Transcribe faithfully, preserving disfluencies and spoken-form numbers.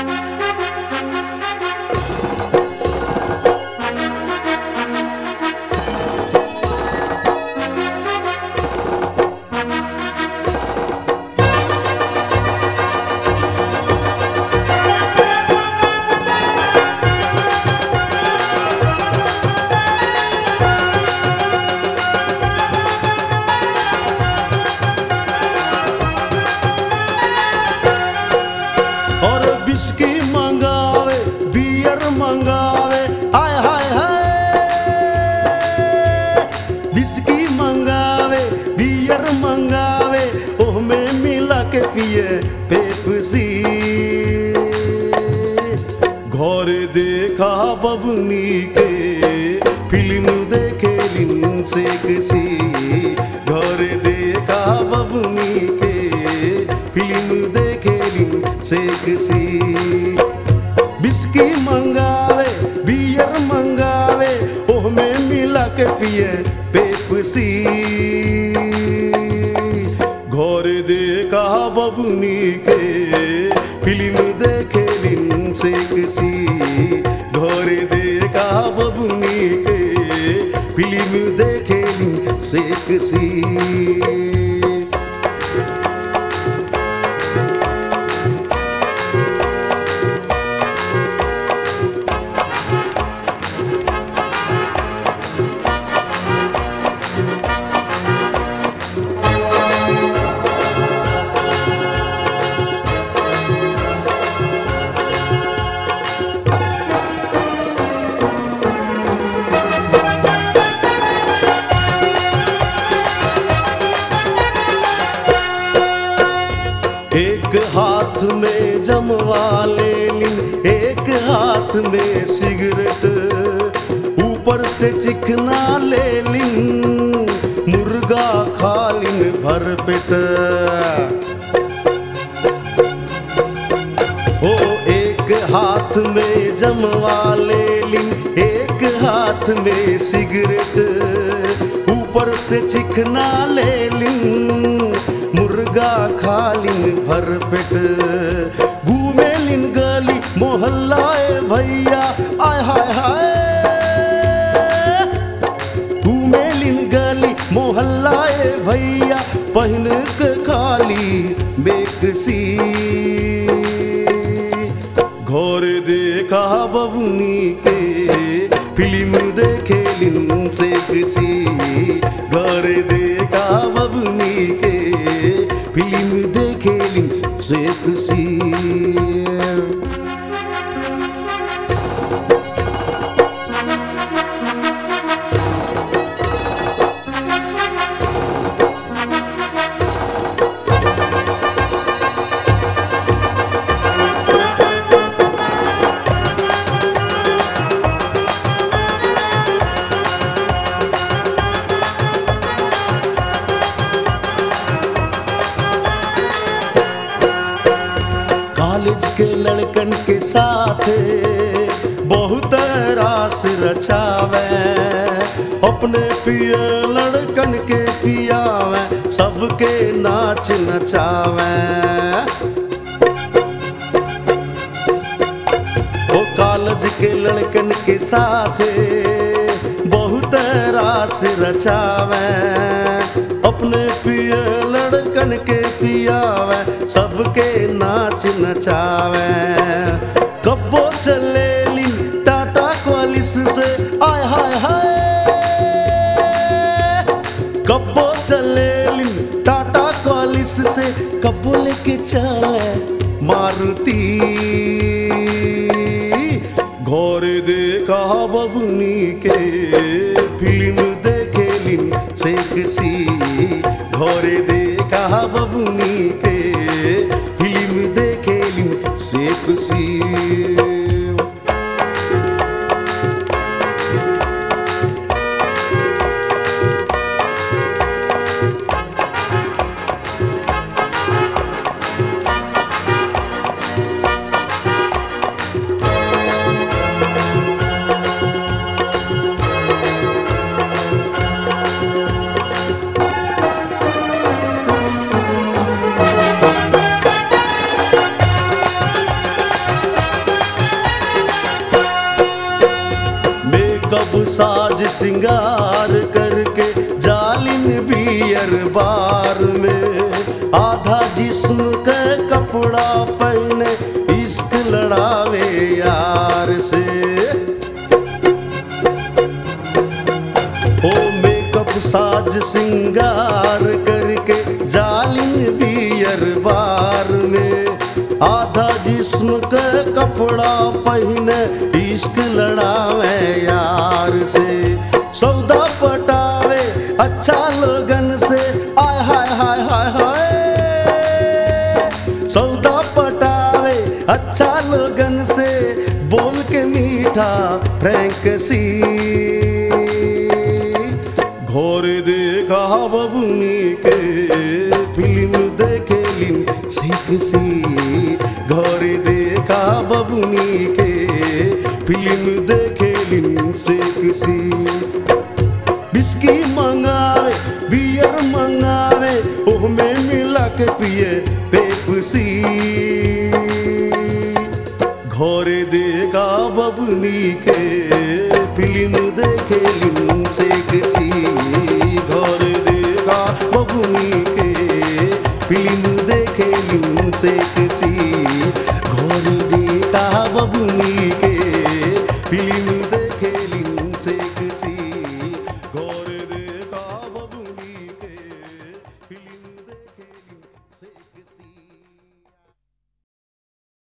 Whisky मंगावे beer मंगावे हाय हाय हाय whisky मंगावे बियर मंगावे ओह में मिला के पिए पेप्सी घर देखा बबनी के फिल्म देखे लिन से किसी घर देखा बबनी के फिल्म देखे लिन से किसी विस्की मंगावे बियर मंगावे ओह में मिला के पिए पेप्सी घर देखा बबनी के फिल्म देखे लिन से किसी घर देखा बबनी के फिल्म देखे लिन से किसी एक हाथ में जमवा ले लिन एक हाथ में सिगरेट ऊपर से चिकना ले लिन मुर्गा खा लिन भर पेट ओ एक हाथ में जमवा ले लिन एक हाथ में सिगरेट ऊपर से चिकना ले लिन मुर्गा खा लिन भर पेट घूमे लिन गली मोहल्ला भैया आय हाय हाय घूमे लिन गली मोहल्ला भैया पहन के खाली बेकसी घर देखा बबनी के फिल्म देखे लिन से किसी घर देखा बबनी के फिल्म देखे लिन से किसी कॉलेज के लड़कन के साथ बहुत रास रचावे अपने पिए लड़कन के पियावे सबके नाच नचावे ओ कॉलेज के लड़कन के साथ बहुत रास रचावे अपने पिए लड़कन के पियावे सबके नाच नचावे कब्बो चले लिन टाटा क्वालिस से आय हाय हाय कब्बो चले लिन टाटा क्वालिस से कब्बो लेके चले मारुति घर देखा बबनी के फिल्म देखे लिन से किसी घर देखा बबनी के फिल्म देखे लिन से किसी साज सिंगार करके जालिन बियर बार में, आधा जिस्म के कपड़ा पहने इश्क लड़ावे यार से। ओ मेकअप साज सिंगार करके जालिन बियर बार में, आधा जिस्म के कपड़ा पहने इश्क लड़ावे यार से। सौदा पटावे अच्छा लगन से, आय हाय हाय हाय हाय। सौदा पटावे अच्छा लगन से, बोल के मीठा फ्रैंकसी। घोर देखा बबुनी के फिल्म देखेलिन सीखसी। घर देखा बबुनी के फिल्म देखेलिन सीखसी। बिस्की मंगावे बियर मंगावे, ओह में मिला के पिए पेप्सी। घर देखा बबुनी के फिल्म देखेलिन सीखसी। घर देखा बबुनी के फिल्म देखेलिन सीखसी।